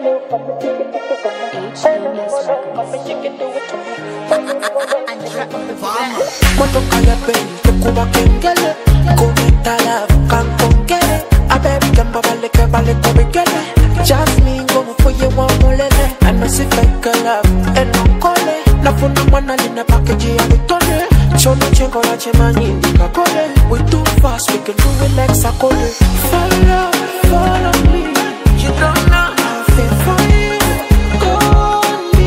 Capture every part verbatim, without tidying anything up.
follow, come and take it, take it from me. Follow, follow, come and take it, do it to me. Follow, follow, and drop the farmer. Moto kaya pay, tukuba kengele, kumita love, kan kongele. Ababy kamba bale ke bale kobe gele. Jasmine go for you one molele. I know si fake love, and no kole. Na funa mwana lina package ya vitone. Chono chengo la chemani ndika kole. We too fast, we can do it like sakole. Follow, follow me. You don't know how I feel for you. Go on me.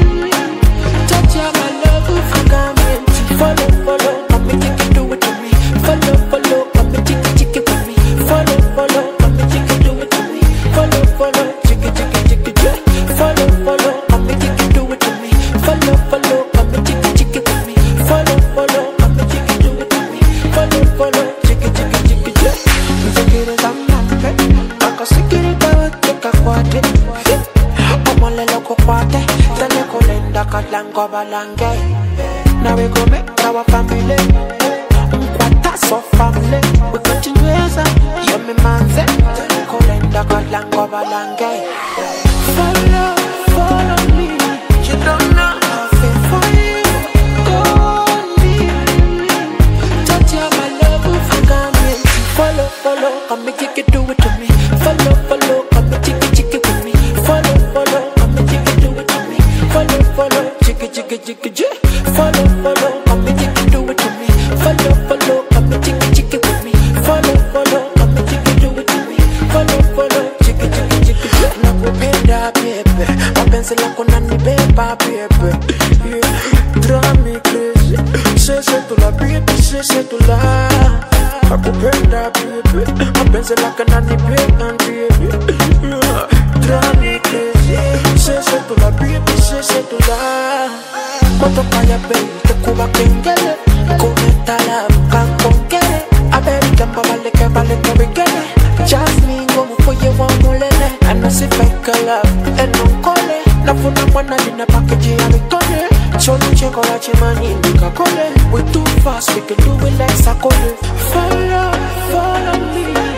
Touch ya my love, if you got me. Follow, follow, come and take it, do it to me. Follow, follow, come and take it, take it with me. Follow, follow, come and take it, do it to me. Follow, follow, take it, take it, take it, yeah. Follow, follow, come and take it, do it to me. Follow, follow, come and take it, take it with me. Follow, follow, come and take it, do it to me. Follow, follow, take it, take it, take it, yeah. Take it as I'm not fit. I can stick it out, take a quad. I'm all a local party. Tell you, Colinda, Kalango, Balange. Now we go make our family. That's our family. We continue as a yummy man. Tell you, Colinda, Kalango, Balange. Follow, follow me. You don't know how I feel for you. Go on me. Touch ya, my love, if you got me. Follow, follow, come and take it, do it to me. Follow, follow, come and take it, take it with me. Follow, follow, come and take it, do it to me. Follow, follow, take it, take it, take it, yeah. Follow, follow, come and take it, do it to me. Follow, follow, come and take it, take it with me. Follow, follow, come and take it, do it to me. Follow, follow, take it, take it, take it, yeah. Nakupenda baby, mapenzi lako nanibeba baby, yeah. Drive me crazy, sese tu la baby, sese tu la. Nakupenda baby, mapenzi lako nanibeba baby, yeah. Drive me crazy, sese tu la baby, sese tu la. Moto kaya baby, tukuba kengele, kumita love, kan kongele. Ababy kamba bale ke bale kobe gele. Jasmine go for you one molele. I know si fake love, and no kole. Na funa mwana lina package ya vitone. Chono chengo la chemani ndika kole. We too fast, we can do it like sakole. Follow, follow me.